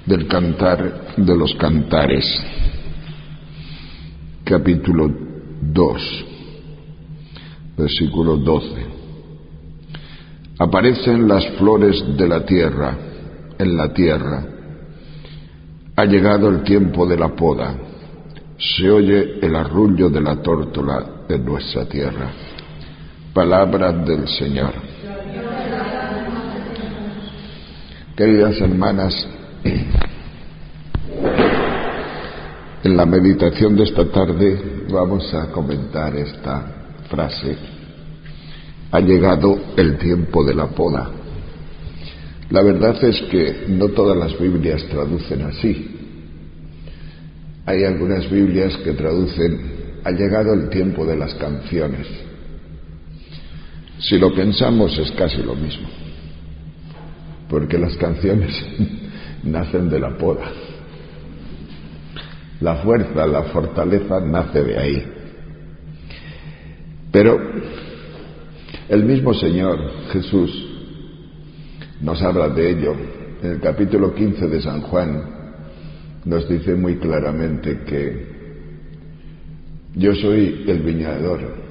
del Cantar de los Cantares, capítulo 2, versículo 12. Aparecen las flores de la tierra, en la tierra. Ha llegado el tiempo de la poda. Se oye el arrullo de la tórtola en nuestra tierra. Palabra del Señor. Queridas hermanas, en la meditación de esta tarde vamos a comentar esta frase: ha llegado el tiempo de la poda. La verdad es que no todas las Biblias traducen así. Hay algunas Biblias que traducen: ha llegado el tiempo de las canciones. Si lo pensamos es casi lo mismo, porque las canciones nacen de la poda. La fuerza, la fortaleza nace de ahí. Pero el mismo Señor Jesús nos habla de ello. En el capítulo 15 de San Juan nos dice muy claramente que yo soy el viñador,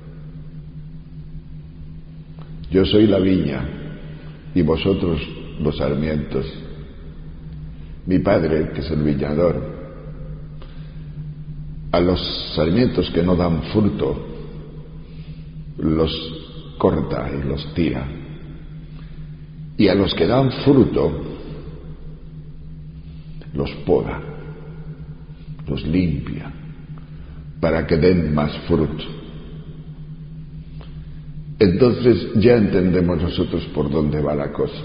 yo soy la viña y vosotros los sarmientos. Mi Padre, que es el viñador, a los sarmientos que no dan fruto los corta y los tira, y a los que dan fruto los poda, los limpia, para que den más fruto. Entonces ya entendemos nosotros por dónde va la cosa.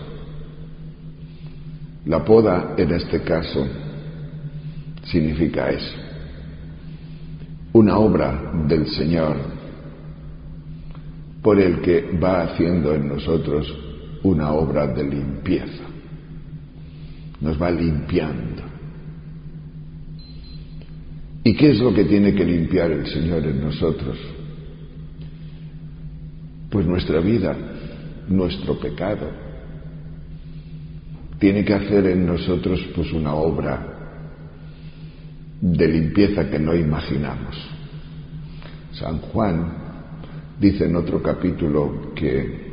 La poda, en este caso, significa eso: una obra del Señor por el que va haciendo en nosotros una obra de limpieza. Nos va limpiando. ¿Y qué es lo que tiene que limpiar el Señor en nosotros? Pues nuestra vida, nuestro pecado. Tiene que hacer en nosotros pues una obra de limpieza que no imaginamos. San Juan dice en otro capítulo que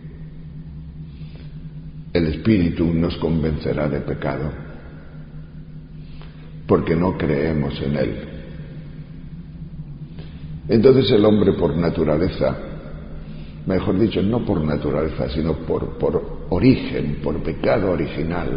el Espíritu nos convencerá de pecado porque no creemos en Él. Entonces el hombre, por naturaleza, mejor dicho, no por naturaleza, sino por origen, por pecado original,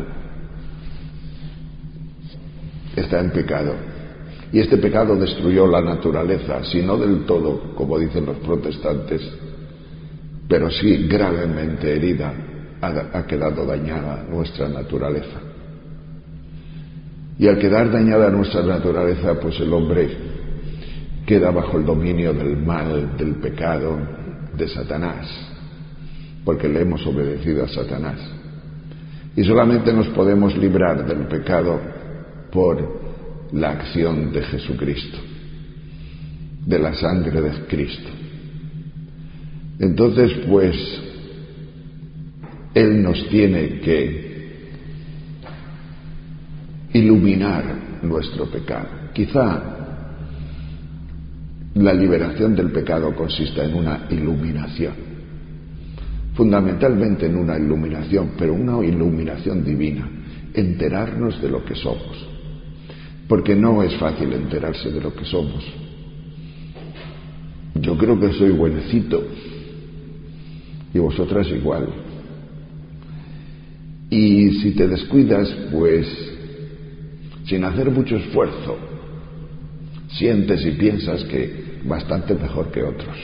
está en pecado. Y este pecado destruyó la naturaleza, si no del todo, como dicen los protestantes, pero sí gravemente herida. Ha quedado dañada nuestra naturaleza. Y al quedar dañada nuestra naturaleza, pues el hombre queda bajo el dominio del mal, del pecado, de Satanás, porque le hemos obedecido a Satanás. Y solamente nos podemos librar del pecado por la acción de Jesucristo, de la sangre de Cristo. Entonces, pues, Él nos tiene que iluminar nuestro pecado. Quizá la liberación del pecado consista en una iluminación, fundamentalmente en una iluminación, pero una iluminación divina, enterarnos de lo que somos, porque no es fácil enterarse de lo que somos. Yo creo que soy buenecito y vosotras igual. Y si te descuidas, pues, sin hacer mucho esfuerzo, sientes y piensas que bastante mejor que otros.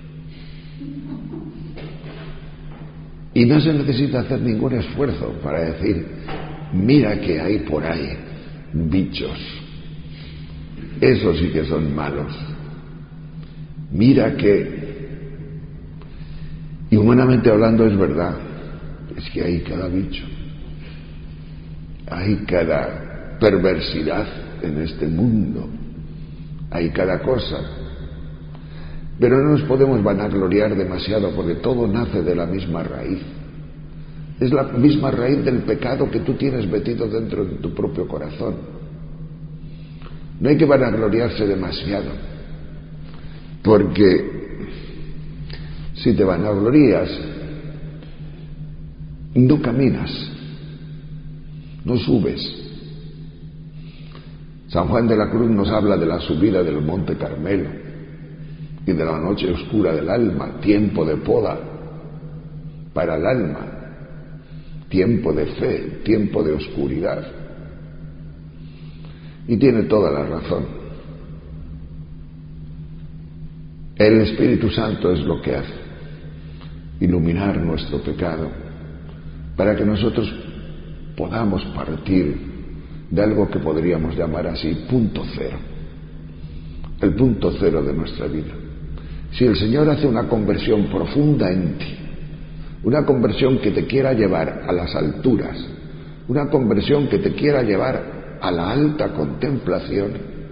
Y no se necesita hacer ningún esfuerzo para decir: mira que hay por ahí bichos, esos sí que son malos. Mira que... Y humanamente hablando es verdad, es que hay cada bicho, hay cada perversidad en este mundo, hay cada cosa. Pero no nos podemos vanagloriar demasiado, porque todo nace de la misma raíz. Es la misma raíz del pecado que tú tienes metido dentro de tu propio corazón. No hay que vanagloriarse demasiado, porque si te vanaglorías, no caminas, no subes. San Juan de la Cruz nos habla de la subida del Monte Carmelo y de la noche oscura del alma, tiempo de poda para el alma, tiempo de fe, tiempo de oscuridad. Y tiene toda la razón. El Espíritu Santo es lo que hace, iluminar nuestro pecado, para que nosotros podamos partir de algo que podríamos llamar así punto cero, el punto cero de nuestra vida. Si el Señor hace una conversión profunda en ti, una conversión que te quiera llevar a las alturas, una conversión que te quiera llevar a la alta contemplación,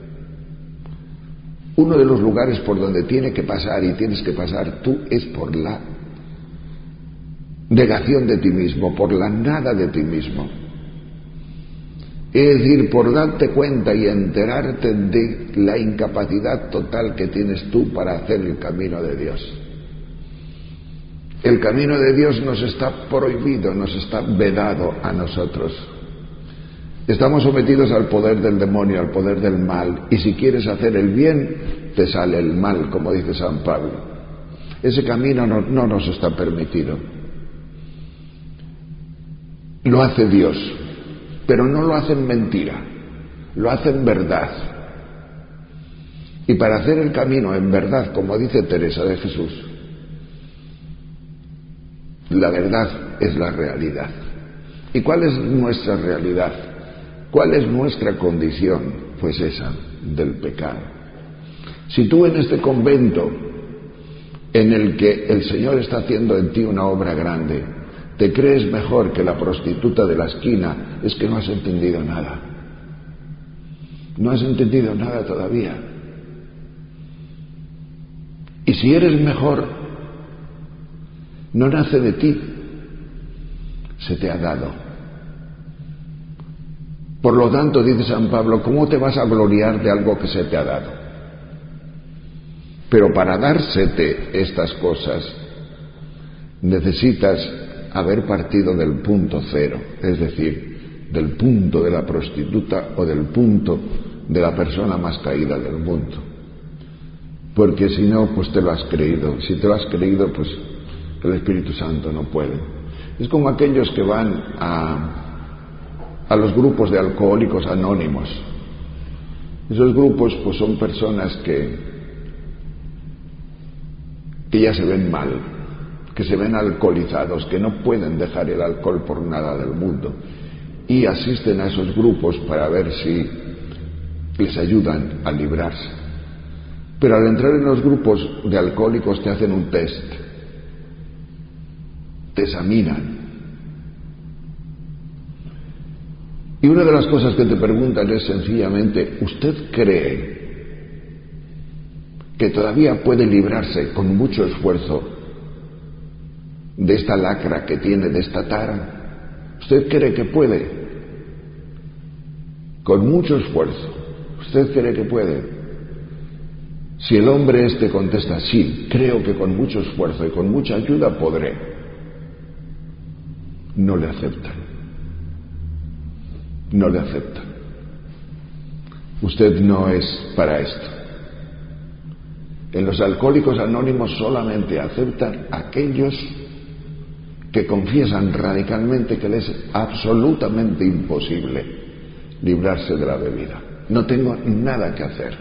uno de los lugares por donde tiene que pasar y tienes que pasar tú es por la negación de ti mismo, por la nada de ti mismo. Es decir, por darte cuenta y enterarte de la incapacidad total que tienes tú para hacer el camino de Dios. El camino de Dios nos está prohibido, nos está vedado a nosotros. Estamos sometidos al poder del demonio, al poder del mal, y si quieres hacer el bien, te sale el mal, como dice San Pablo. Ese camino no nos está permitido. Lo hace Dios, pero no lo hace en mentira, lo hace en verdad. Y para hacer el camino en verdad, como dice Teresa de Jesús, la verdad es la realidad. ¿Y cuál es nuestra realidad? ¿Cuál es nuestra condición? Pues esa, del pecado. Si tú en este convento, en el que el Señor está haciendo en ti una obra grande, te crees mejor que la prostituta de la esquina, es que no has entendido nada. No has entendido nada todavía. Y si eres mejor, no nace de ti, se te ha dado. Por lo tanto, dice San Pablo, ¿cómo te vas a gloriar de algo que se te ha dado? Pero para dársete estas cosas, necesitas haber partido del punto cero, es decir, del punto de la prostituta o del punto de la persona más caída del mundo. Porque si no, pues te lo has creído. Si te lo has creído, pues el Espíritu Santo no puede. Es como aquellos que van a los grupos de alcohólicos anónimos. Esos grupos pues son personas que ya se ven mal, que se ven alcoholizados, que no pueden dejar el alcohol por nada del mundo, y asisten a esos grupos para ver si les ayudan a librarse. Pero al entrar en los grupos de alcohólicos te hacen un test, te examinan. Y una de las cosas que te preguntan es sencillamente, ¿usted cree que todavía puede librarse con mucho esfuerzo de esta lacra que tiene, de esta tara? ¿Usted cree que puede? Con mucho esfuerzo. ¿Usted cree que puede? Si el hombre contesta, sí, creo que con mucho esfuerzo y con mucha ayuda podré, no le aceptan. No le aceptan. Usted no es para esto. En los alcohólicos anónimos solamente aceptan aquellos que confiesan radicalmente que les es absolutamente imposible librarse de la bebida. No tengo nada que hacer.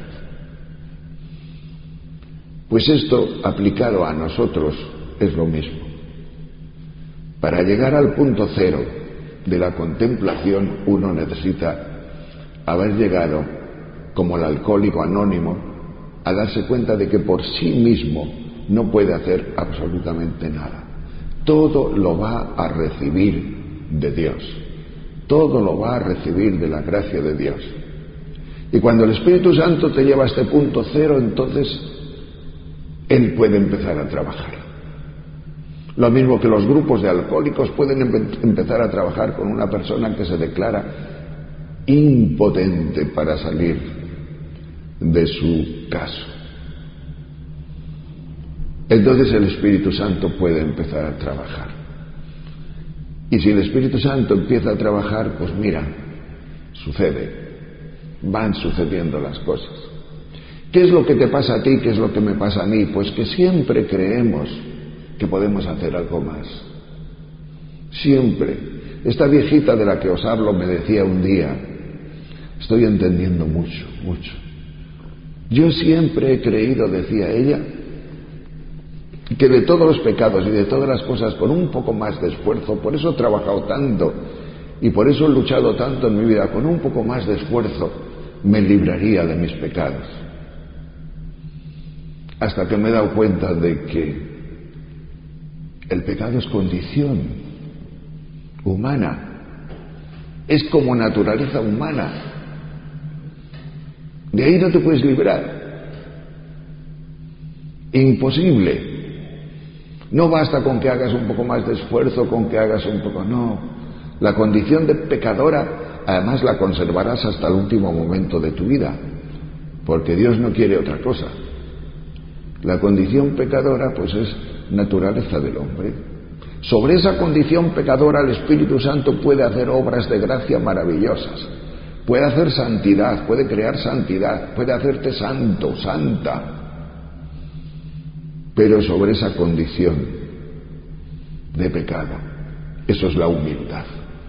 Pues esto, aplicado a nosotros, es lo mismo. Para llegar al punto cero de la contemplación, uno necesita haber llegado, como el alcohólico anónimo, a darse cuenta de que por sí mismo no puede hacer absolutamente nada. Todo lo va a recibir de Dios. Todo lo va a recibir de la gracia de Dios. Y cuando el Espíritu Santo te lleva a este punto cero, entonces Él puede empezar a trabajar. Lo mismo que los grupos de alcohólicos pueden empezar a trabajar con una persona que se declara impotente para salir de su caso. Entonces el Espíritu Santo puede empezar a trabajar. Y si el Espíritu Santo empieza a trabajar, pues mira, sucede, van sucediendo las cosas. ¿Qué es lo que te pasa a ti? ¿Qué es lo que me pasa a mí? Pues que siempre creemos que podemos hacer algo más. Siempre. Esta viejita de la que os hablo me decía un día, estoy entendiendo mucho, mucho. Yo siempre he creído, decía ella, que de todos los pecados y de todas las cosas con un poco más de esfuerzo, por eso he trabajado tanto y por eso he luchado tanto en mi vida, con un poco más de esfuerzo me libraría de mis pecados. Hasta que me he dado cuenta de que el pecado es condición humana, es como naturaleza humana. De ahí no te puedes librar. Imposible. No basta con que hagas un poco más de esfuerzo, con que hagas un poco, no. La condición de pecadora, además la conservarás hasta el último momento de tu vida, porque Dios no quiere otra cosa. La condición pecadora, pues es naturaleza del hombre. Sobre esa condición pecadora el Espíritu Santo puede hacer obras de gracia maravillosas, puede hacer santidad, puede crear santidad, puede hacerte santo, santa. Pero sobre esa condición de pecado, eso es la humildad,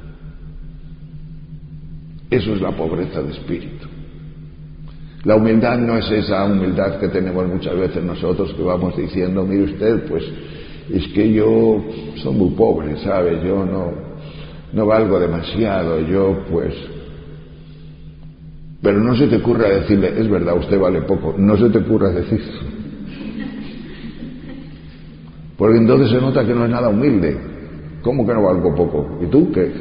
eso es la pobreza de espíritu. La humildad no es esa humildad que tenemos muchas veces nosotros, que vamos diciendo, mire usted, pues es que yo soy muy pobre, ¿sabe? Yo no valgo demasiado, yo pues... Pero no se te ocurra decirle, es verdad, usted vale poco, no se te ocurra decir eso. Porque entonces se nota que no es nada humilde. ¿Cómo que no valgo poco? ¿Y tú qué?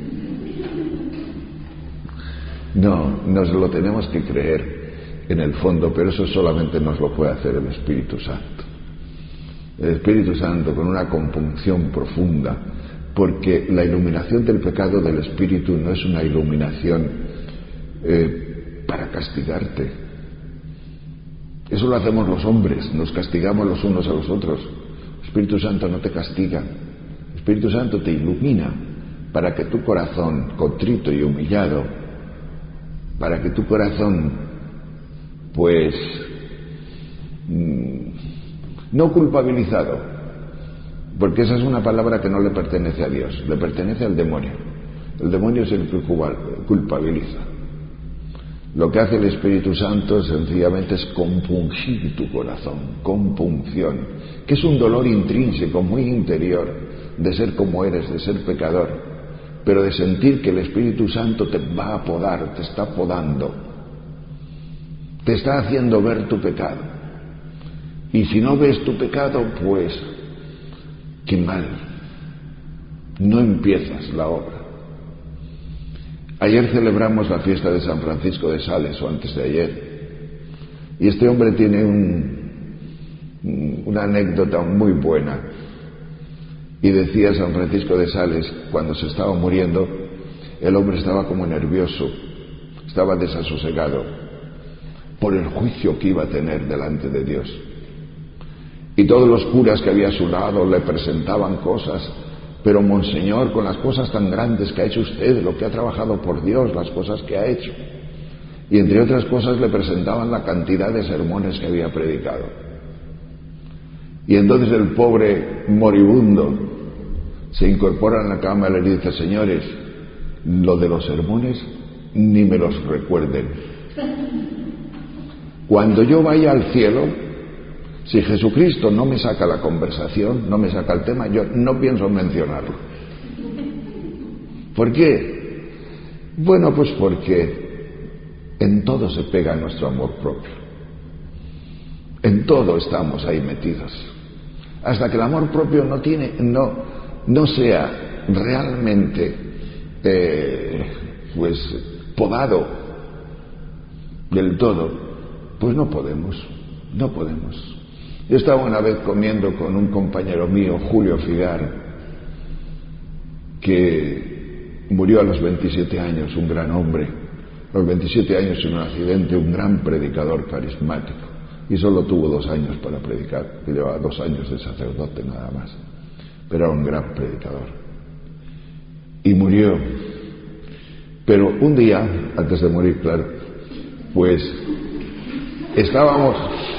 No, nos lo tenemos que creer en el fondo, pero eso solamente nos lo puede hacer el Espíritu Santo. El Espíritu Santo con una compunción profunda, porque la iluminación del pecado del Espíritu no es una iluminación para castigarte. Eso lo hacemos los hombres, nos castigamos los unos a los otros. El Espíritu Santo no te castiga, el Espíritu Santo te ilumina para que tu corazón contrito y humillado, para que tu corazón pues no culpabilizado, porque esa es una palabra que no le pertenece a Dios, le pertenece al demonio. El demonio es el que culpabiliza. Lo que hace el Espíritu Santo sencillamente es compungir tu corazón, compunción, que es un dolor intrínseco, muy interior, de ser como eres, de ser pecador, pero de sentir que el Espíritu Santo te va a podar, te está podando, te está haciendo ver tu pecado. Y si no ves tu pecado, pues qué mal, no empiezas la obra. Ayer celebramos la fiesta de San Francisco de Sales, o antes de ayer, y este hombre tiene una anécdota muy buena. Y decía San Francisco de Sales, cuando se estaba muriendo, el hombre estaba como nervioso, estaba desasosegado por el juicio que iba a tener delante de Dios. Y todos los curas que había a su lado le presentaban cosas. Pero monseñor, con las cosas tan grandes que ha hecho usted, lo que ha trabajado por Dios, las cosas que ha hecho. Y entre otras cosas le presentaban la cantidad de sermones que había predicado. Y entonces el pobre moribundo se incorpora en la cama y le dice, señores, lo de los sermones ni me los recuerden. Cuando yo vaya al cielo, si Jesucristo no me saca la conversación, no me saca el tema, yo no pienso mencionarlo. ¿Por qué? Bueno, pues porque en todo se pega nuestro amor propio. En todo estamos ahí metidos. Hasta que el amor propio no sea realmente pues podado del todo, pues no podemos. Yo estaba una vez comiendo con un compañero mío, Julio Figar, que murió a los 27 años, un gran hombre, a los 27 años en un accidente, un gran predicador carismático, y solo tuvo 2 años para predicar, y llevaba 2 años de sacerdote nada más, pero era un gran predicador, y murió. Pero un día, antes de morir, claro, pues estábamos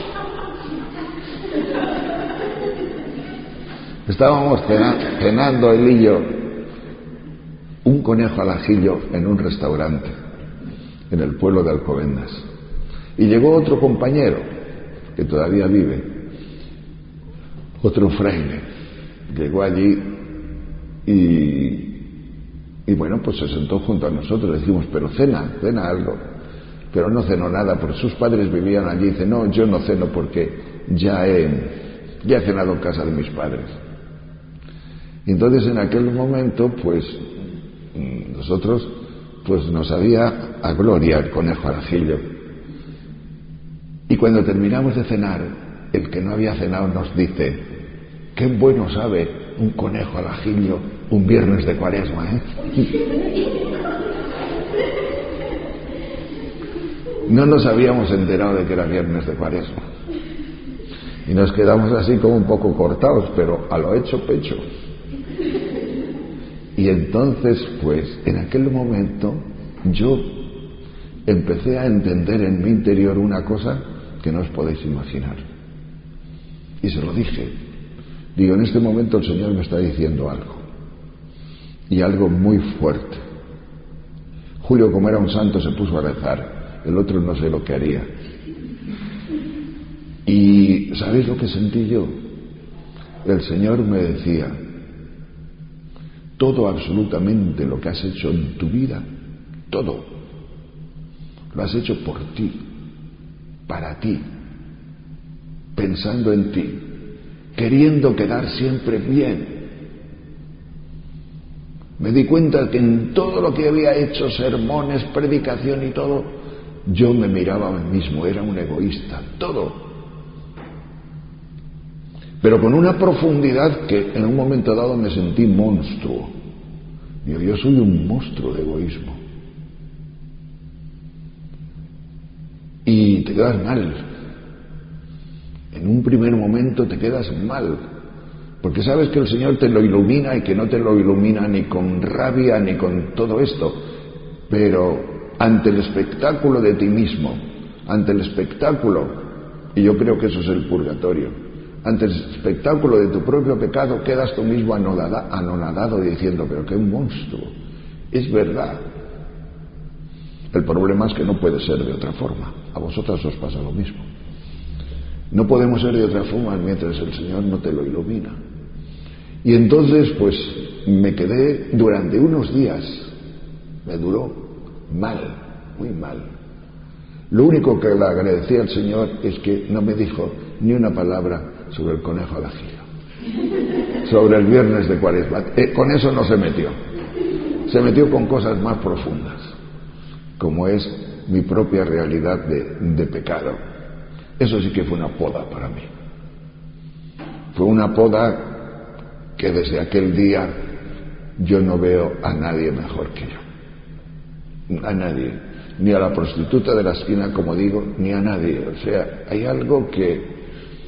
cenando él y yo un conejo al ajillo en un restaurante en el pueblo de Alcobendas, y llegó otro compañero que todavía vive, otro fraile, llegó allí y bueno, pues se sentó junto a nosotros. Le dijimos, pero cena algo. Pero no cenó nada, porque sus padres vivían allí. Y dice, no, yo no ceno porque ya he cenado en casa de mis padres. Y entonces en aquel momento, pues nosotros, pues nos sabía a gloria el conejo al ajillo. Y cuando terminamos de cenar, el que no había cenado nos dice, qué bueno sabe un conejo al ajillo un viernes de Cuaresma, ¿eh? No nos habíamos enterado de que era viernes de Cuaresma. Y nos quedamos así como un poco cortados, pero a lo hecho pecho. Y entonces, pues, en aquel momento, yo empecé a entender en mi interior una cosa que no os podéis imaginar. Y se lo dije. Digo, en este momento el Señor me está diciendo algo. Y algo muy fuerte. Julio, como era un santo, se puso a rezar. El otro no sé lo que haría. Y ¿sabéis lo que sentí yo? El Señor me decía, todo absolutamente lo que has hecho en tu vida, todo, lo has hecho por ti, para ti, pensando en ti, queriendo quedar siempre bien. Me di cuenta que en todo lo que había hecho, sermones, predicación y todo, yo me miraba a mí mismo, era un egoísta, todo. Pero con una profundidad que en un momento dado me sentí monstruo. Digo, yo soy un monstruo de egoísmo. Y te quedas mal. En un primer momento te quedas mal. Porque sabes que el Señor te lo ilumina y que no te lo ilumina ni con rabia ni con todo esto. Pero ante el espectáculo de ti mismo, ante el espectáculo, y yo creo que eso es el purgatorio, ante el espectáculo de tu propio pecado, quedas tú mismo anonadado diciendo, pero qué monstruo. Es verdad. El problema es que no puede ser de otra forma. A vosotras os pasa lo mismo. No podemos ser de otra forma mientras el Señor no te lo ilumina. Y entonces, pues, me quedé durante unos días, me duró mal, muy mal. Lo único que le agradecí al Señor es que no me dijo ni una palabra sobre el conejo al ajillo, sobre el viernes de Cuaresma. Con eso no se metió. Se metió con cosas más profundas, como es mi propia realidad de pecado. Eso sí que fue una poda para mí. Fue una poda que desde aquel día yo no veo a nadie mejor que yo. A nadie. Ni a la prostituta de la esquina, como digo, ni a nadie. O sea, hay algo que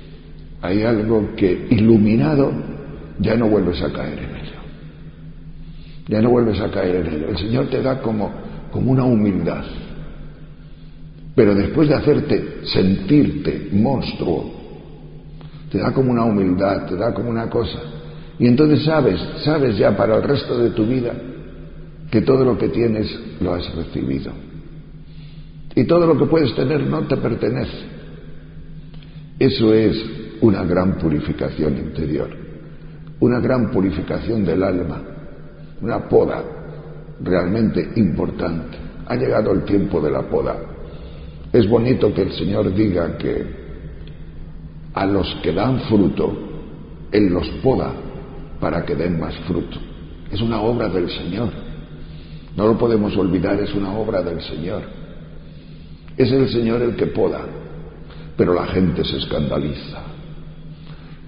iluminado ya no vuelves a caer en ello. Ya no vuelves a caer en ello. El Señor te da como una humildad. Pero después de hacerte sentirte monstruo, te da como una humildad, te da como una cosa. Y entonces sabes ya para el resto de tu vida que todo lo que tienes lo has recibido. Y todo lo que puedes tener no te pertenece. Eso es una gran purificación interior, una gran purificación del alma, una poda realmente importante. Ha llegado el tiempo de la poda. Es bonito que el Señor diga que a los que dan fruto, Él los poda para que den más fruto. Es una obra del Señor. No lo podemos olvidar, es una obra del Señor. Es el Señor el que poda, pero la gente se escandaliza.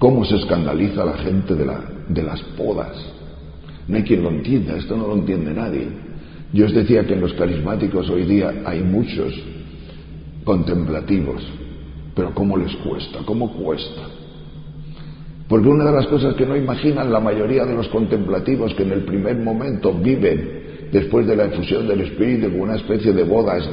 ¿Cómo se escandaliza la gente de las podas? No hay quien lo entienda, esto no lo entiende nadie. Yo os decía que en los carismáticos hoy día hay muchos contemplativos, pero ¿cómo les cuesta? ¿Cómo cuesta? Porque una de las cosas que no imaginan la mayoría de los contemplativos, que en el primer momento viven después de la efusión del Espíritu como una especie de bodas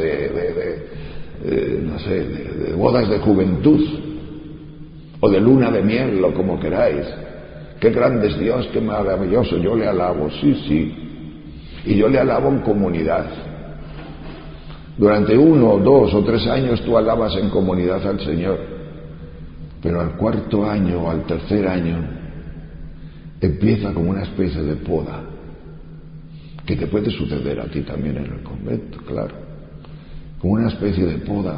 de bodas de juventud o de luna de miel o como queráis. Qué grande es Dios, qué maravilloso, yo le alabo, sí, y yo le alabo en comunidad. Durante 1, 2 o 3 años tú alabas en comunidad al Señor, pero al 4.º año o al 3.er año empieza como una especie de poda, que te puede suceder a ti también en el convento, claro, como una especie de poda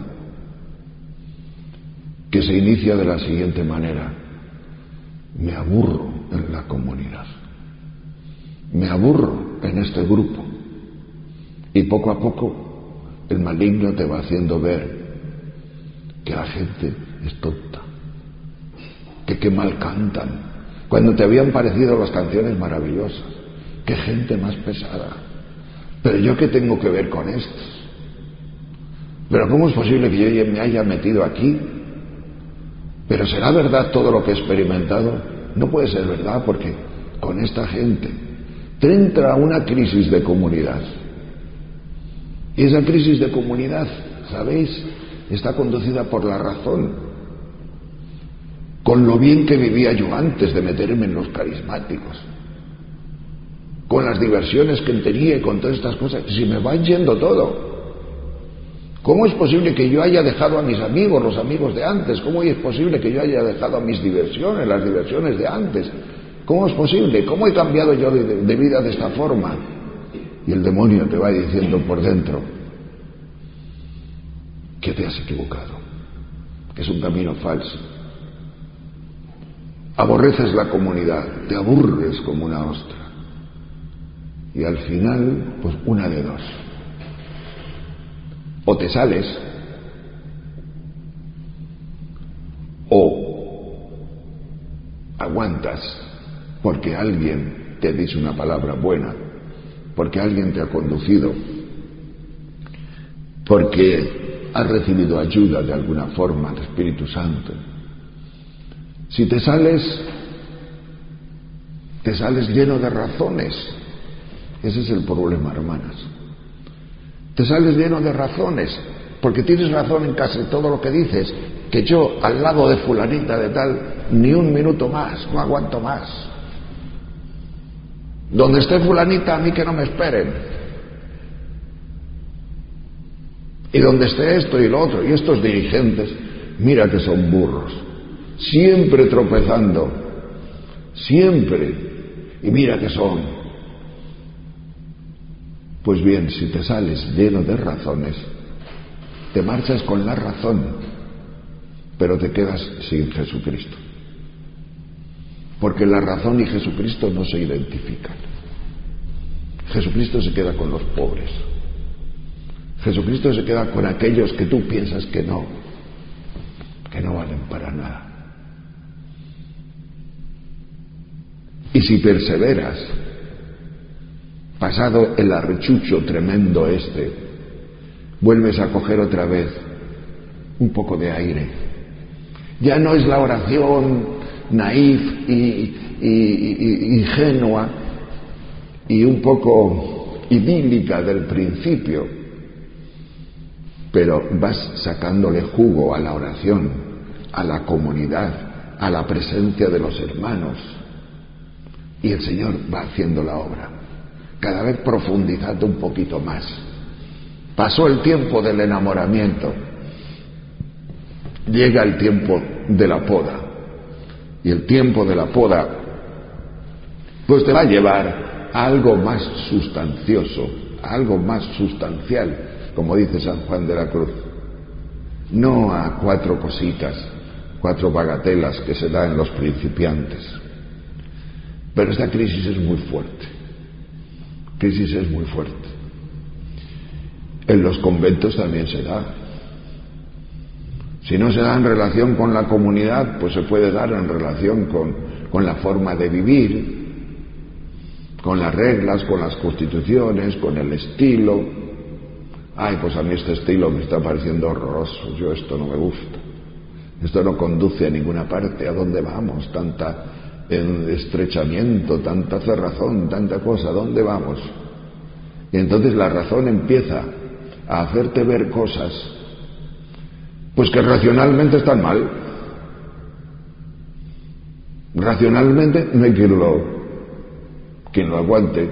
que se inicia de la siguiente manera: me aburro en la comunidad, me aburro en este grupo, y poco a poco el maligno te va haciendo ver que la gente es tonta, que qué mal cantan, cuando te habían parecido las canciones maravillosas, qué gente más pesada, pero yo qué tengo que ver con estos, pero ¿cómo es posible que yo me haya metido aquí? Pero ¿será verdad todo lo que he experimentado? No puede ser verdad, porque con esta gente te entra una crisis de comunidad. Y esa crisis de comunidad, ¿sabéis?, está conducida por la razón. Con lo bien que vivía yo antes de meterme en los carismáticos, con las diversiones que tenía y con todas estas cosas, si me va yendo todo. ¿Cómo es posible que yo haya dejado a mis amigos, los amigos de antes? ¿Cómo es posible que yo haya dejado a mis diversiones, las diversiones de antes? ¿Cómo es posible? ¿Cómo he cambiado yo de vida de esta forma? Y el demonio te va diciendo por dentro que te has equivocado, que es un camino falso. Aborreces la comunidad, te aburres como una ostra. Y al final, pues una de dos. O te sales, o aguantas porque alguien te dice una palabra buena, porque alguien te ha conducido, porque has recibido ayuda de alguna forma del Espíritu Santo. Si te sales lleno de razones. Ese es el problema, hermanas. Te sales lleno de razones, porque tienes razón en casi todo lo que dices, que yo al lado de fulanita de tal, ni un minuto más, no aguanto más. Donde esté fulanita, a mí que no me esperen. Y donde esté esto y lo otro, y estos dirigentes, mira que son burros, siempre tropezando, siempre, y mira que son. Pues bien, si te sales lleno de razones, te marchas con la razón, pero te quedas sin Jesucristo. Porque la razón y Jesucristo no se identifican. Jesucristo se queda con los pobres. Jesucristo se queda con aquellos que tú piensas que no valen para nada. Y si perseveras, pasado el arrechucho tremendo vuelves a coger otra vez un poco de aire. Ya no es la oración naif y ingenua y un poco idílica del principio, pero vas sacándole jugo a la oración, a la comunidad, a la presencia de los hermanos, y el Señor va haciendo la obra, cada vez profundizando un poquito más. Pasó el tiempo del enamoramiento, llega el tiempo de la poda, y el tiempo de la poda pues te va a llevar a algo más sustancioso, a algo más sustancial, como dice San Juan de la Cruz, no a 4 cositas, 4 bagatelas que se da en los principiantes. Pero esta crisis es muy fuerte. En los conventos también se da. Si no se da en relación con la comunidad, pues se puede dar en relación con la forma de vivir, con las reglas, con las constituciones, con el estilo. Ay, pues a mí este estilo me está pareciendo horroroso, yo esto no me gusta. Esto no conduce a ninguna parte. ¿A dónde vamos? Tanta estrechamiento, tanta cerrazón, tanta cosa. ¿A dónde vamos? Y entonces la razón empieza a hacerte ver cosas, pues que racionalmente están mal. Racionalmente no hay quien lo aguante.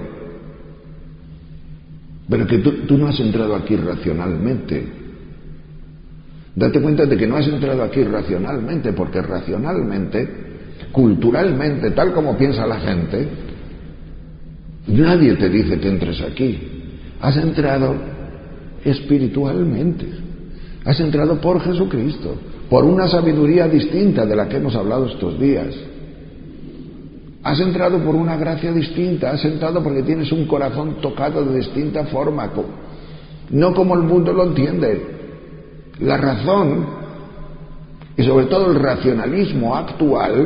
Pero que tú no has entrado aquí racionalmente. Date cuenta de que no has entrado aquí racionalmente, porque racionalmente, culturalmente, tal como piensa la gente, nadie te dice que entres aquí. Has entrado espiritualmente. Has entrado por Jesucristo, por una sabiduría distinta de la que hemos hablado estos días. Has entrado por una gracia distinta, has entrado porque tienes un corazón tocado de distinta forma, no como el mundo lo entiende. La razón, y sobre todo el racionalismo actual,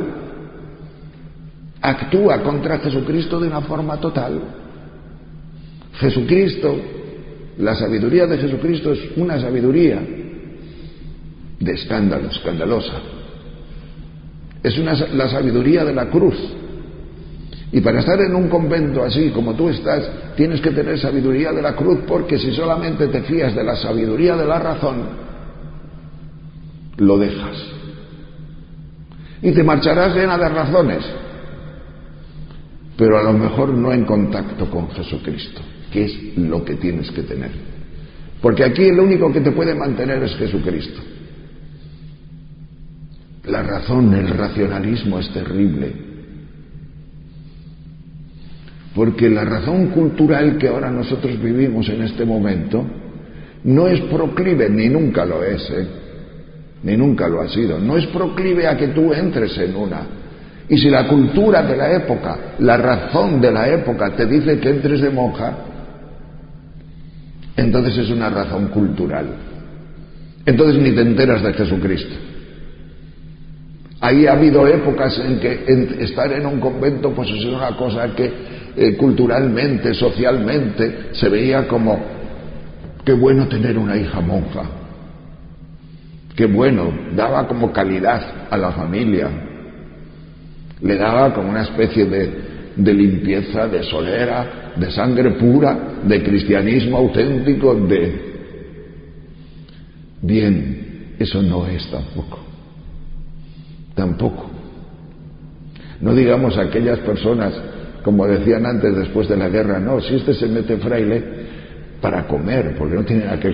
actúa contra Jesucristo de una forma total. Jesucristo, la sabiduría de Jesucristo es una sabiduría de escándalo, escandalosa. Es la sabiduría de la cruz. Y para estar en un convento así como tú estás, tienes que tener sabiduría de la cruz, porque si solamente te fías de la sabiduría de la razón, lo dejas. Y te marcharás llena de razones, pero a lo mejor no en contacto con Jesucristo, que es lo que tienes que tener. Porque aquí el único que te puede mantener es Jesucristo. La razón, el racionalismo es terrible. Porque la razón cultural que ahora nosotros vivimos en este momento no es proclive, ni nunca lo es, ni nunca lo ha sido, no es proclive a que tú entres en una. Y si la cultura de la época, la razón de la época te dice que entres de monja, entonces es una razón cultural. Entonces ni te enteras de Jesucristo. Ahí ha habido épocas en que estar en un convento pues es una cosa que culturalmente, socialmente se veía como qué bueno tener una hija monja, qué bueno, daba como calidad a la familia, le daba como una especie de limpieza, de solera, de sangre pura, de cristianismo auténtico, Bien, eso no es tampoco. No digamos aquellas personas, como decían antes, después de la guerra, no, si este se mete fraile para comer, porque no tiene nada que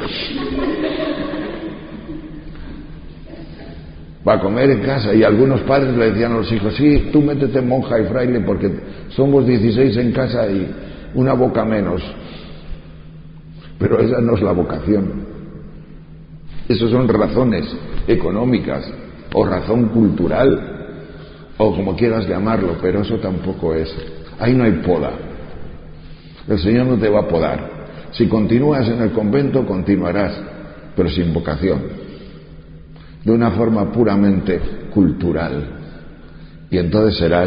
va a comer en casa. Y algunos padres le decían a los hijos, sí, tú métete monja y fraile porque somos 16 en casa y una boca menos. Pero esa no es la vocación. Esas son razones económicas o razón cultural o como quieras llamarlo, pero eso tampoco es. Ahí no hay poda. El Señor no te va a podar. Si continúas en el convento, continuarás, pero sin vocación, de una forma puramente cultural. Y entonces serás,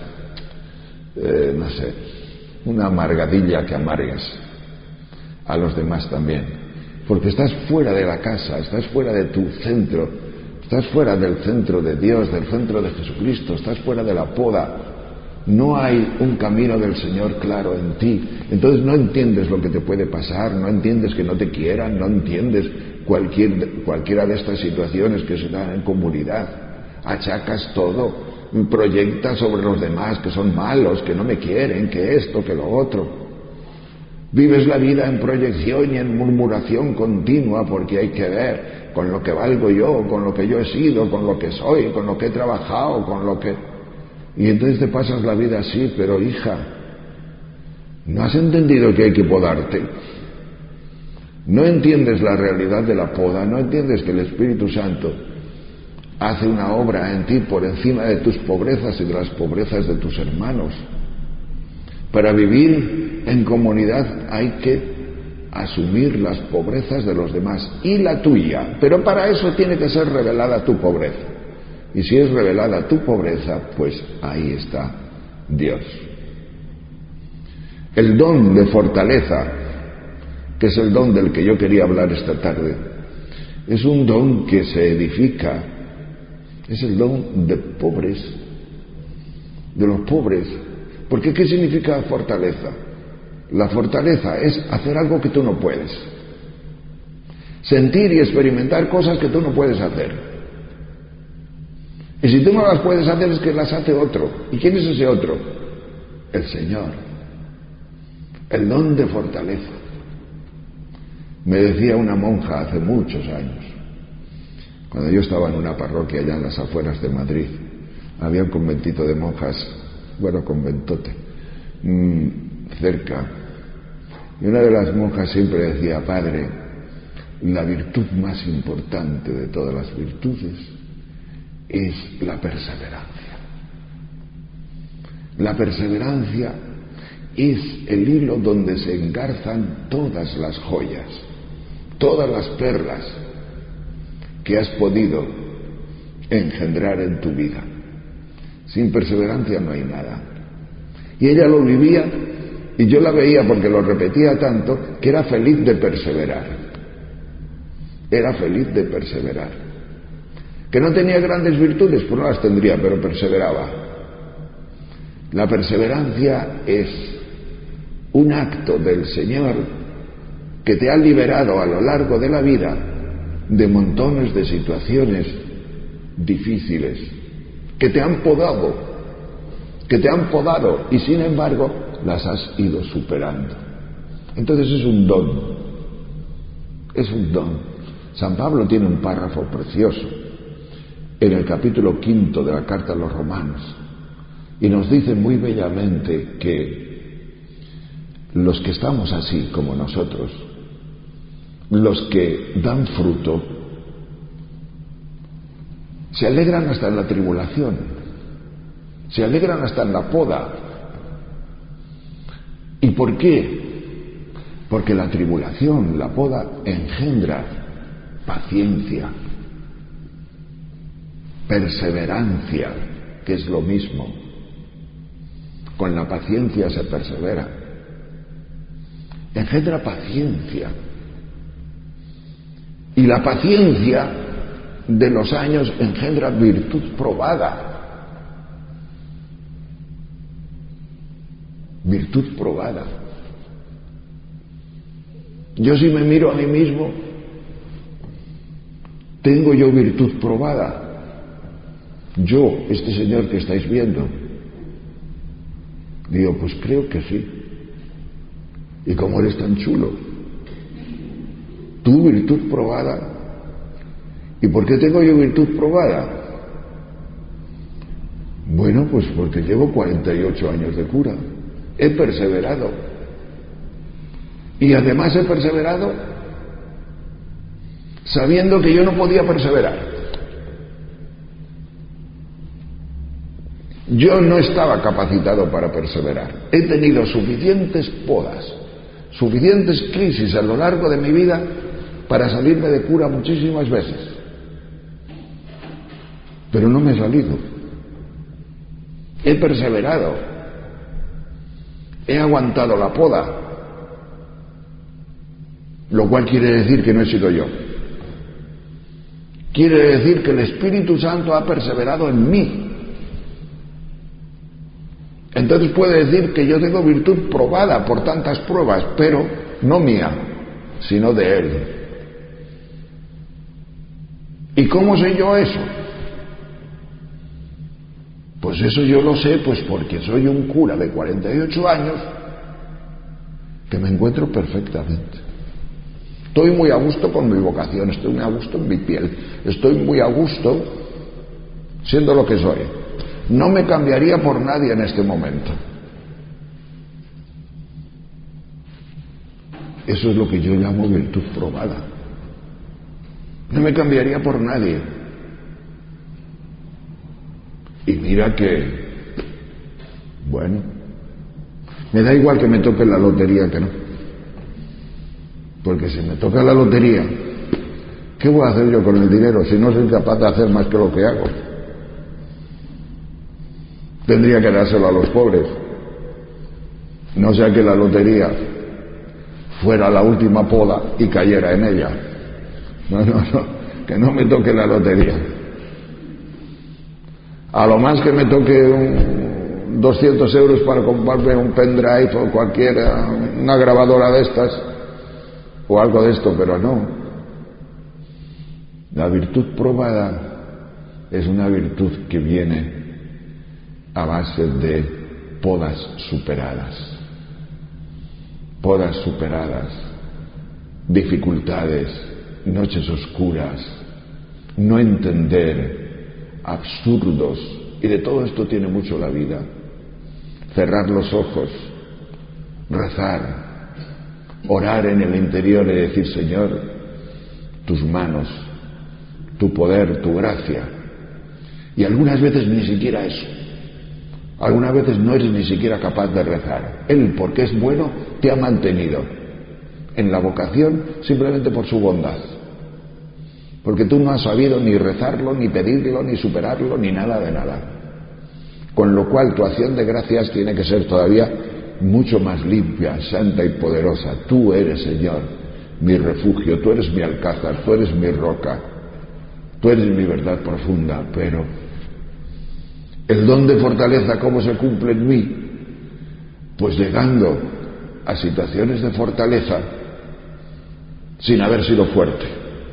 no sé, una amargadilla que amargues a los demás también. Porque estás fuera de la casa, estás fuera de tu centro, estás fuera del centro de Dios, del centro de Jesucristo, estás fuera de la poda. No hay un camino del Señor claro en ti. Entonces no entiendes lo que te puede pasar, no entiendes que no te quieran, no entiendes cualquiera de estas situaciones que se dan en comunidad. Achacas todo, proyectas sobre los demás que son malos, que no me quieren, que esto, que lo otro. Vives la vida en proyección y en murmuración continua porque hay que ver con lo que valgo yo, con lo que yo he sido, con lo que soy, con lo que he trabajado, con lo que... Y entonces te pasas la vida así, pero hija, ¿no has entendido que hay que podarte? No entiendes la realidad de la poda, no entiendes que el Espíritu Santo hace una obra en ti por encima de tus pobrezas y de las pobrezas de tus hermanos. Para vivir en comunidad hay que asumir las pobrezas de los demás y la tuya, pero para eso tiene que ser revelada tu pobreza. Y si es revelada tu pobreza, pues ahí está Dios. El don de fortaleza, que es el don del que yo quería hablar esta tarde, es un don que se edifica, es el don de pobres, de los pobres. Porque ¿qué significa fortaleza? La fortaleza es hacer algo que tú no puedes, sentir y experimentar cosas que tú no puedes hacer. Y si tú no las puedes hacer, es que las hace otro. ¿Y quién es ese otro? El Señor. El don de fortaleza. Me decía una monja hace muchos años, cuando yo estaba en una parroquia allá en las afueras de Madrid, había un conventito de monjas, bueno, conventote, cerca, y una de las monjas siempre decía: Padre, la virtud más importante de todas las virtudes es la perseverancia. La perseverancia es el hilo donde se engarzan todas las joyas, todas las perlas que has podido engendrar en tu vida. Sin perseverancia no hay nada. Y ella lo vivía y yo la veía, porque lo repetía tanto, que era feliz de perseverar. Era feliz de perseverar. Que no tenía grandes virtudes, pues no las tendría, pero perseveraba. La perseverancia es un acto del Señor que te ha liberado a lo largo de la vida de montones de situaciones difíciles, que te han podado, y sin embargo las has ido superando. Entonces es un don, es un don. San Pablo tiene un párrafo precioso en el capítulo 5 de la carta a los Romanos, y nos dice muy bellamente que los que estamos así como nosotros, los que dan fruto, se alegran hasta en la tribulación, se alegran hasta en la poda. ¿Y por qué? Porque la tribulación, la poda, engendra paciencia, perseverancia, que es lo mismo. Con la paciencia se persevera. Engendra paciencia. Y la paciencia de los años engendra virtud probada. Virtud probada. Yo, si me miro a mí mismo, ¿tengo yo virtud probada? Yo, este señor que estáis viendo. Digo, pues creo que sí. ¿Y cómo eres tan chulo? ¿Tu virtud probada? ¿Y por qué tengo yo virtud probada? Bueno, pues porque llevo 48 años de cura. He perseverado. Y además he perseverado sabiendo que yo no podía perseverar. Yo no estaba capacitado para perseverar. He tenido suficientes podas, suficientes crisis a lo largo de mi vida para salirme de cura muchísimas veces. Pero no me he salido. He perseverado. He aguantado la poda. Lo cual quiere decir que no he sido yo. Quiere decir que el Espíritu Santo ha perseverado en mí. Entonces puede decir que yo tengo virtud probada por tantas pruebas, pero no mía, sino de Él. ¿Y cómo sé yo eso? Pues eso yo lo sé pues porque soy un cura de 48 años que me encuentro perfectamente. Estoy muy a gusto con mi vocación, estoy muy a gusto en mi piel, estoy muy a gusto siendo lo que soy. No me cambiaría por nadie en este momento. Eso es lo que yo llamo virtud probada. No me cambiaría por nadie. Y mira que, bueno, me da igual que me toque la lotería que no. Porque si me toca la lotería, ¿qué voy a hacer yo con el dinero si no soy capaz de hacer más que lo que hago? Tendría que dárselo a los pobres. No sea que la lotería fuera la última poda y cayera en ella. No, que no me toque la lotería. A lo más que me toque 200 euros para comprarme un pendrive o cualquiera, una grabadora de estas o algo de esto, pero no. La virtud probada es una virtud que viene a base de podas superadas, dificultades, noches oscuras, no entender, absurdos, y de todo esto tiene mucho la vida. Cerrar los ojos, rezar, orar en el interior y decir: Señor, tus manos, tu poder, tu gracia. Y algunas veces ni siquiera eso. Algunas veces no eres ni siquiera capaz de rezar. Él, porque es bueno, te ha mantenido en la vocación simplemente por su bondad. Porque tú no has sabido ni rezarlo, ni pedirlo, ni superarlo, ni nada de nada. Con lo cual tu acción de gracias tiene que ser todavía mucho más limpia, santa y poderosa. Tú eres, Señor, mi refugio, tú eres mi alcázar, tú eres mi roca, tú eres mi verdad profunda. Pero el don de fortaleza, ¿cómo se cumple en mí? Pues llegando a situaciones de fortaleza sin haber sido fuerte.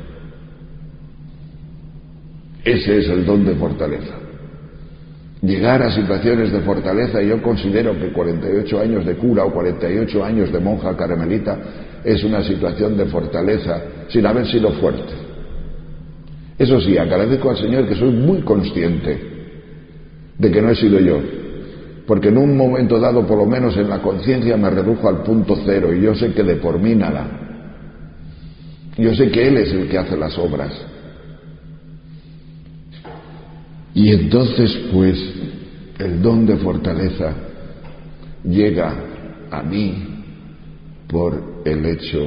Ese es el don de fortaleza. Llegar a situaciones de fortaleza, y yo considero que 48 años de cura o 48 años de monja carmelita es una situación de fortaleza sin haber sido fuerte. Eso sí, agradezco al Señor que soy muy consciente de que no he sido yo, porque en un momento dado, por lo menos en la conciencia, me redujo al punto cero, y yo sé que de por mí nada. Yo sé que Él es el que hace las obras. Y entonces, pues, el don de fortaleza llega a mí por el hecho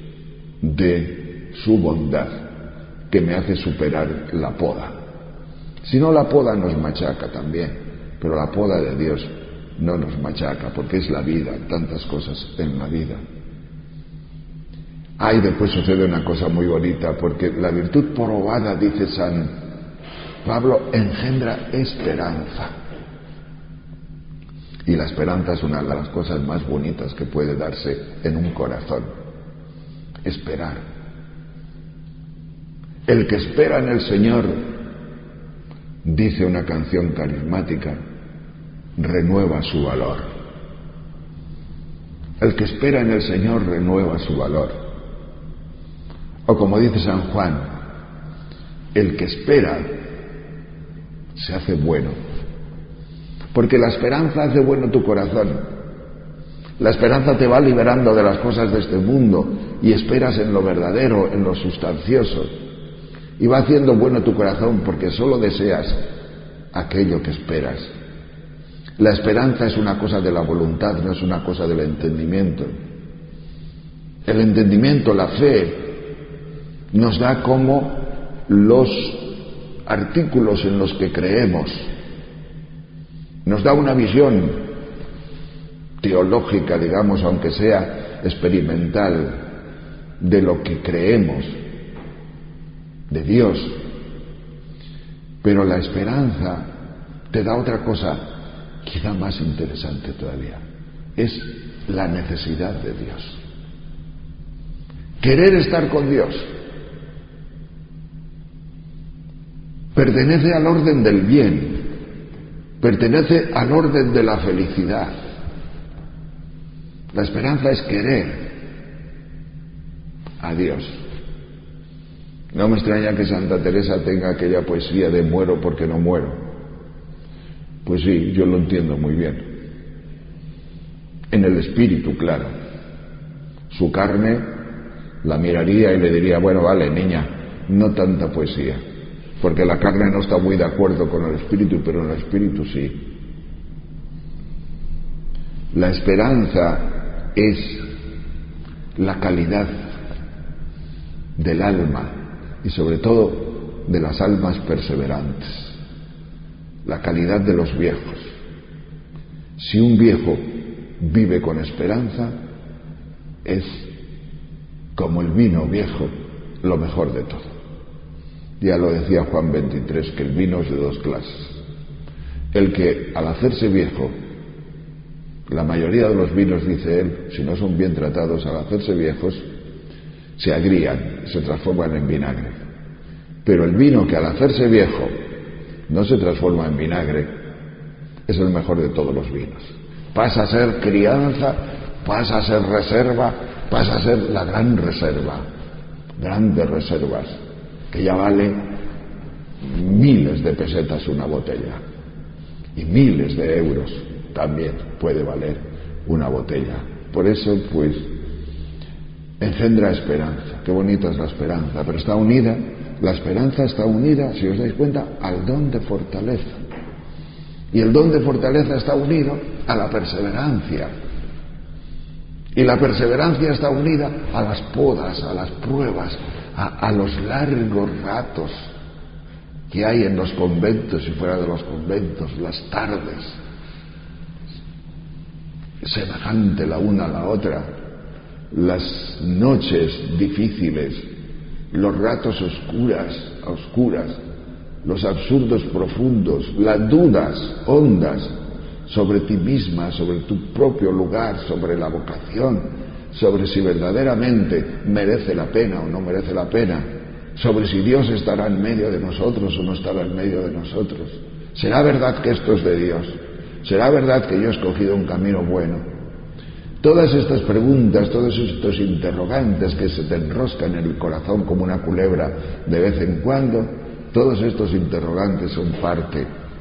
de su bondad, que me hace superar la poda. Si no, la poda nos machaca también, pero la poda de Dios no nos machaca, porque es la vida, tantas cosas en la vida. Y después sucede una cosa muy bonita, porque la virtud probada, dice San Pablo, engendra esperanza. Y la esperanza es una de las cosas más bonitas que puede darse en un corazón. Esperar. El que espera en el Señor, dice una canción carismática, renueva su valor. El que espera en el Señor renueva su valor. O como dice San Juan, el que espera se hace bueno. Porque la esperanza hace bueno tu corazón. La esperanza te va liberando de las cosas de este mundo y esperas en lo verdadero, en lo sustancioso. Y va haciendo bueno tu corazón porque solo deseas aquello que esperas. La esperanza es una cosa de la voluntad, no es una cosa del entendimiento. El entendimiento, la fe, nos da como los artículos en los que creemos. Nos da una visión teológica, digamos, aunque sea experimental, de lo que creemos, de Dios. Pero la esperanza te da otra cosa quizá más interesante todavía. Es la necesidad de Dios. Querer estar con Dios. Pertenece al orden del bien. Pertenece al orden de la felicidad. La esperanza es querer a Dios. No me extraña que Santa Teresa tenga aquella poesía de muero porque no muero. Pues sí, yo lo entiendo muy bien. En el espíritu, claro. Su carne la miraría y le diría, bueno, vale, niña, no tanta poesía. Porque la carne no está muy de acuerdo con el espíritu, pero en el espíritu sí. La esperanza es la calidad del alma y sobre todo de las almas perseverantes, la calidad de los viejos. Si un viejo vive con esperanza, es como el vino viejo, lo mejor de todo. Ya lo decía Juan 23, que el vino es de dos clases. El que al hacerse viejo, la mayoría de los vinos, dice él, si no son bien tratados, al hacerse viejos, se agrían, se transforman en vinagre. Pero el vino que al hacerse viejo no se transforma en vinagre, es el mejor de todos los vinos. Pasa a ser crianza, pasa a ser reserva, pasa a ser la gran reserva, grandes reservas, que ya vale miles de pesetas una botella, y miles de euros también puede valer una botella. Por eso, pues, engendra esperanza. Qué bonita es la esperanza, pero está unida, la esperanza está unida, si os dais cuenta, al don de fortaleza. Y el don de fortaleza está unido a la perseverancia. Y la perseverancia está unida a las podas, a las pruebas, a los largos ratos que hay en los conventos y fuera de los conventos, las tardes, semejante la una a la otra, las noches difíciles, los ratos oscuras, los absurdos profundos, las dudas hondas sobre ti misma, sobre tu propio lugar, sobre la vocación, sobre si verdaderamente merece la pena o no merece la pena, sobre si Dios estará en medio de nosotros o no estará en medio de nosotros. ¿Será verdad que esto es de Dios? ¿Será verdad que yo he escogido un camino bueno? Todas estas preguntas, todos estos interrogantes que se te enroscan en el corazón como una culebra de vez en cuando, todos estos interrogantes son parte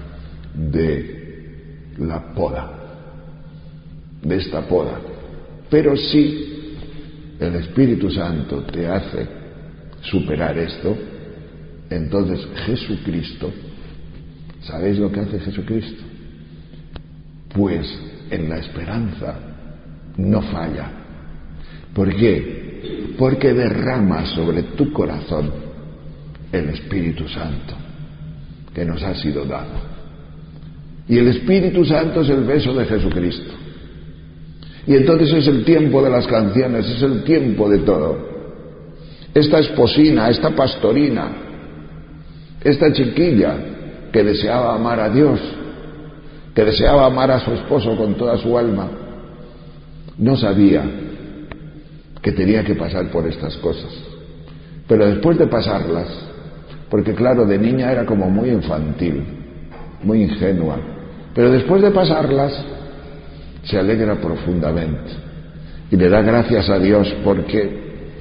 de la poda, de esta poda. Pero si el Espíritu Santo te hace superar esto, entonces Jesucristo, ¿sabéis lo que hace Jesucristo? Pues en la esperanza no falla. ¿Por qué? Porque derrama sobre tu corazón el Espíritu Santo que nos ha sido dado. Y el Espíritu Santo es el beso de Jesucristo. Y entonces es el tiempo de las canciones, es el tiempo de todo. Esta esposina, esta pastorina, esta chiquilla que deseaba amar a Dios, que deseaba amar a su esposo con toda su alma, no sabía que tenía que pasar por estas cosas. Pero después de pasarlas, porque claro, de niña era como muy infantil, muy ingenua, pero después de pasarlas, se alegra profundamente y le da gracias a Dios porque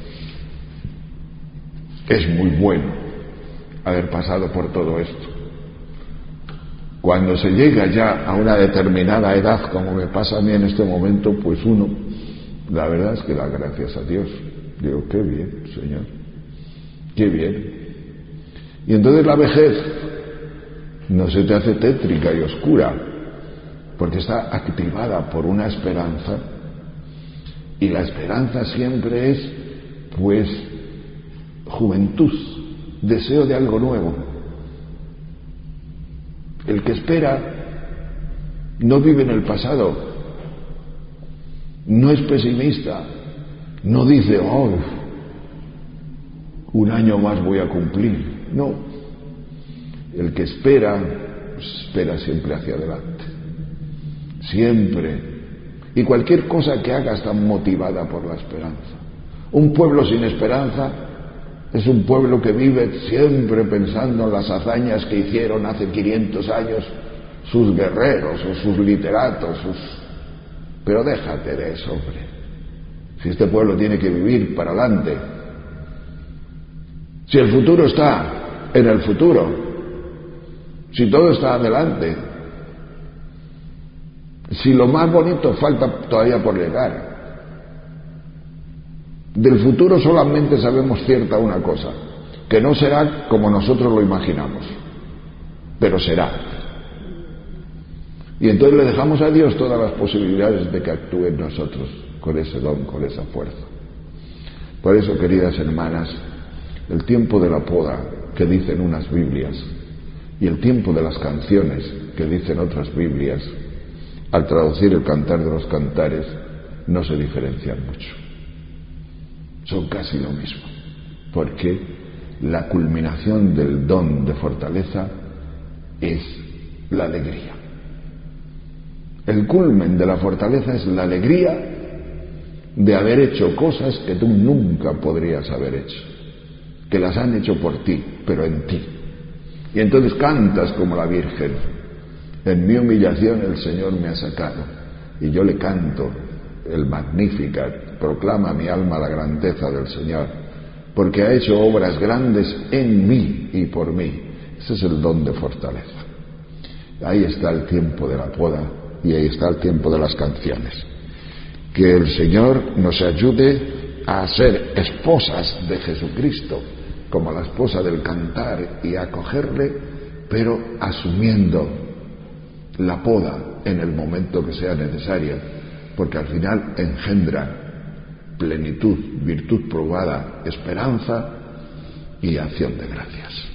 es muy bueno haber pasado por todo esto. Cuando se llega ya a una determinada edad, como me pasa a mí en este momento, pues uno, la verdad es que da gracias a Dios. Digo, qué bien, Señor, qué bien. Y entonces la vejez no se te hace tétrica y oscura, porque está activada por una esperanza, y la esperanza siempre es, pues, juventud, deseo de algo nuevo. El que espera no vive en el pasado, no es pesimista, no dice, oh, un año más voy a cumplir. No, el que espera, pues espera siempre hacia adelante, siempre. Y cualquier cosa que haga está motivada por la esperanza. Un pueblo sin esperanza es un pueblo que vive siempre pensando en las hazañas que hicieron hace 500 años sus guerreros o sus literatos. Pero déjate de eso, hombre. Si este pueblo tiene que vivir para adelante, si el futuro está en el futuro, si todo está adelante, si lo más bonito falta todavía por llegar. Del futuro solamente sabemos cierta una cosa, que no será como nosotros lo imaginamos, pero será. Y entonces le dejamos a Dios todas las posibilidades de que actúe en nosotros con ese don, con esa fuerza. Por eso, queridas hermanas, el tiempo de la poda que dicen unas Biblias y el tiempo de las canciones que dicen otras Biblias, al traducir el Cantar de los Cantares, no se diferencian mucho. Son casi lo mismo, porque la culminación del don de fortaleza es la alegría. El culmen de la fortaleza es la alegría de haber hecho cosas que tú nunca podrías haber hecho, que las han hecho por ti, pero en ti. Y entonces cantas como la Virgen: en mi humillación el Señor me ha sacado. Y yo le canto el Magnificat: proclama mi alma la grandeza del Señor, porque ha hecho obras grandes en mí y por mí. Ese es el don de fortaleza. Ahí está el tiempo de la poda y ahí está el tiempo de las canciones. Que el Señor nos ayude a ser esposas de Jesucristo, como la esposa del cantar, y a acogerle, pero asumiendo la poda en el momento que sea necesaria, porque al final engendra plenitud, virtud probada, esperanza y acción de gracias.